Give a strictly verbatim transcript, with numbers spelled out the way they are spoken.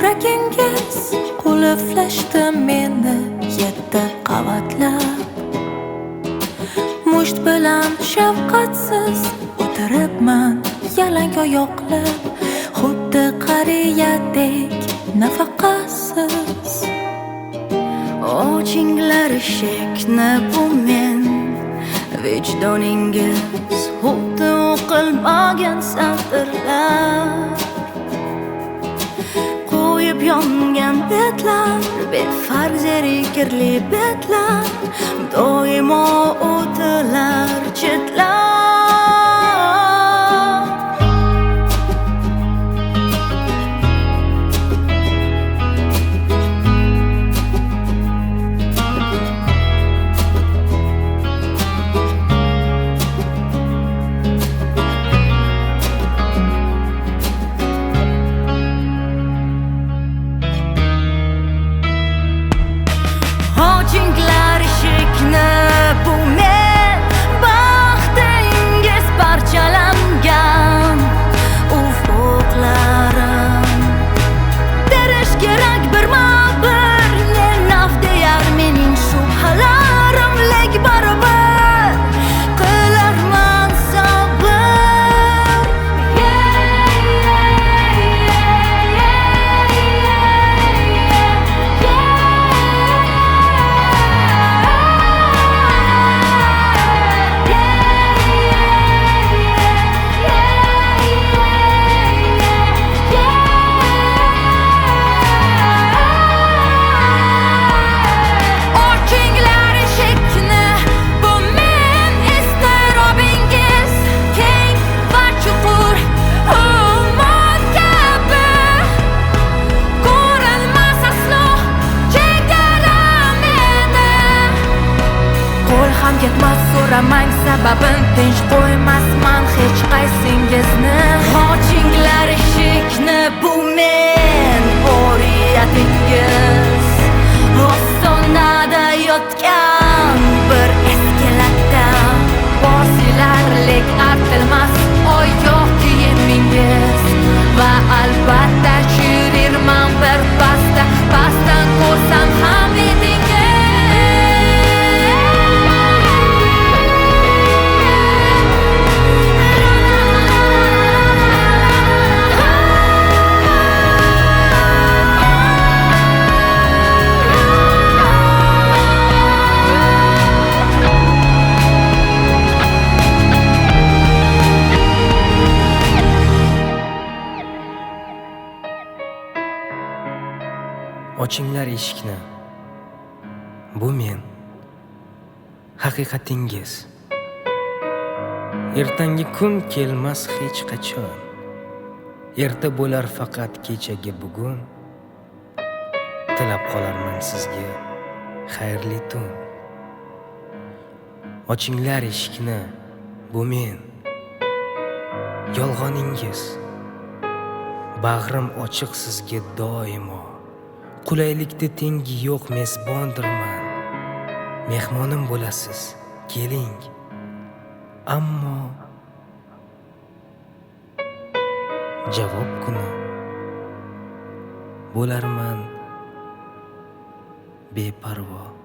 Yuragingiz qulflashdi meni yetti qavatlab. Musht bilan shafqatsiz o'tiribman yalang oyoqlab, xuddi qariyadek nafaqasiz. Ochinglar eshikni, bu men, vijdoningiz xuddi o'qilmagan satrlar. Qo'yib yongan betlar, befarq zerikirli betlar, doimo o'tilar chetlar. Ochinglar eshikni, bu men, baxtingiz parchalangan ufqlarim. Terish kerak birma-bir, ne naf deyar mening shubhalarim, lek baribir qilarman sabr. Ham ketmas, so'ramang sababin, tinch qo'ymasman hech qaysingizni. Ochinglar eshikni, bu men, oriyatingiz ostonada yotgan bir eski latta. Bosilarlik artilmas oyoq kiyimingiz va albatta chirirman bir pasta, pastdan ko'rsam ham edingiz. Ochinglar eshikni, bu men, haqiqatingiz. Ertangi kun kelmas hech qachon, erta bo'lar faqat kechagi bugun. Tilab qolarman sizga xayrli tun. Ochinglar eshikni, bu men, yolg'oningiz. Bag'rim ochiq sizga doimo, qulaylikda tengi yo'q mezbondirman. Mehmonim bo'lasiz, keling. Ammo javob kuni bo'larman beparvo.